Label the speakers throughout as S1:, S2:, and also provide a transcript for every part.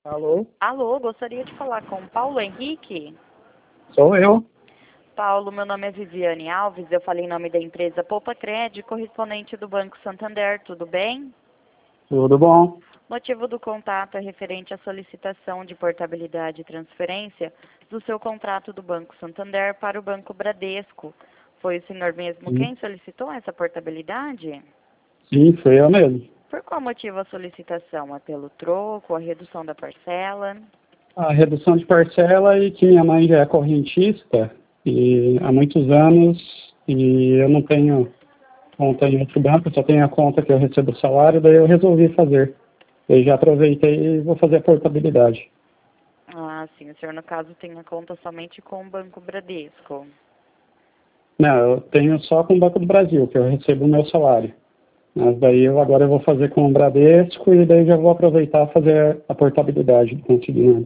S1: Alô?
S2: Alô, gostaria de falar com Paulo Henrique.
S1: Sou eu.
S2: Paulo, meu nome é Viviane Alves, eu falei em nome da empresa Poupa Cred, correspondente do Banco Santander, tudo bem?
S1: Tudo bom?
S2: Motivo do contato é referente à solicitação de portabilidade e transferência do seu contrato do Banco Santander para o Banco Bradesco. Foi o senhor mesmo
S1: Sim,
S2: quem solicitou essa portabilidade?
S1: sim, foi eu mesmo.
S2: Por qual motivo a solicitação? É pelo troco, a redução da parcela?
S1: A redução de parcela e que minha mãe já é correntista e há muitos anos e eu não tenho conta em outro banco, só tenho a conta que eu recebo o salário, daí eu resolvi fazer. Eu já aproveitei e vou fazer a portabilidade.
S2: Ah, sim, o senhor no caso tem a conta somente com o Banco Bradesco.
S1: Não, eu tenho só com o Banco do Brasil, que eu recebo o meu salário. Mas daí agora eu vou fazer com o Bradesco e daí já vou aproveitar e fazer a portabilidade do consignado.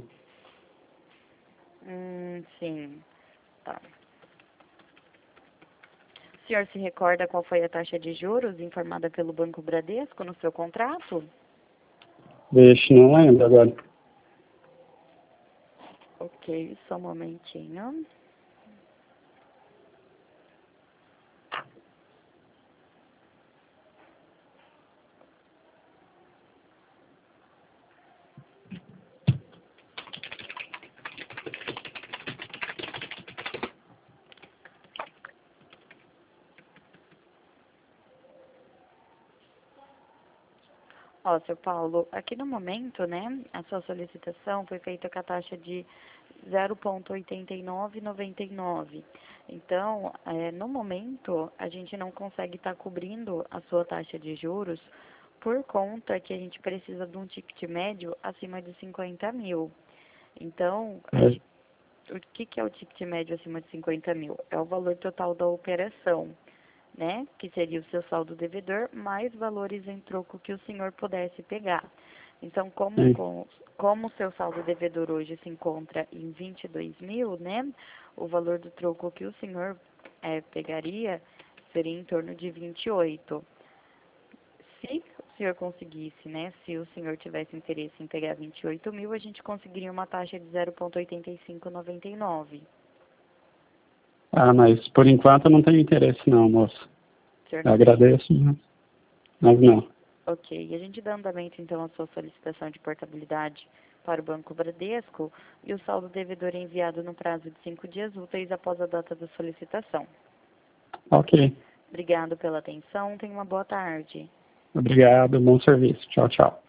S2: Sim. Tá. O senhor se recorda qual foi a taxa de juros informada pelo Banco Bradesco no seu contrato?
S1: Deixa, não lembro agora.
S2: Ok, só um momentinho. Ó, seu Paulo, aqui no momento, né, a sua solicitação foi feita com a taxa de 0,8999. Então, no momento, a gente não consegue estar cobrindo a sua taxa de juros por conta que a gente precisa de um ticket médio acima de 50 mil. Então,
S1: É,
S2: o que é o ticket médio acima de 50 mil? É o valor total da operação, né? Que seria o seu saldo devedor, mais valores em troco que o senhor pudesse pegar. Então,
S1: sim.
S2: como o seu saldo devedor hoje se encontra em 22 mil, né? O valor do troco que o senhor pegaria seria em torno de 28. Se o senhor conseguisse, né? Se o senhor tivesse interesse em pegar 28 mil, a gente conseguiria uma taxa de 0,8599.
S1: Ah, mas por enquanto eu não tenho interesse não, moço.
S2: O senhor
S1: Eu
S2: não tem?
S1: agradeço, mas não.
S2: Ok, e a gente dá andamento então à sua solicitação de portabilidade para o Banco Bradesco e o saldo devedor é enviado no prazo de 5 dias úteis após a data da solicitação.
S1: Ok.
S2: Obrigado pela atenção, tenha uma boa tarde.
S1: Obrigado, bom serviço. Tchau, tchau.